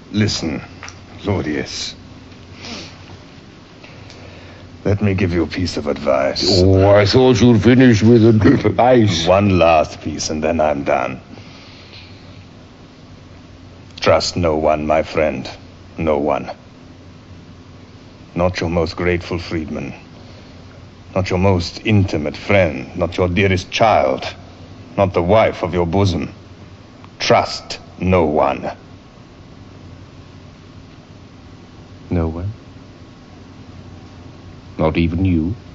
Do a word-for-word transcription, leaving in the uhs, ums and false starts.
Listen, Claudius. Let me give you a piece of advice. Oh, I thought you'd finish with advice. One last piece, and then I'm done. Trust no one, my friend. No one. Not your most grateful freedman. Not your most intimate friend. Not your dearest child. Not the wife of your bosom. Trust no one. No one? Not even you?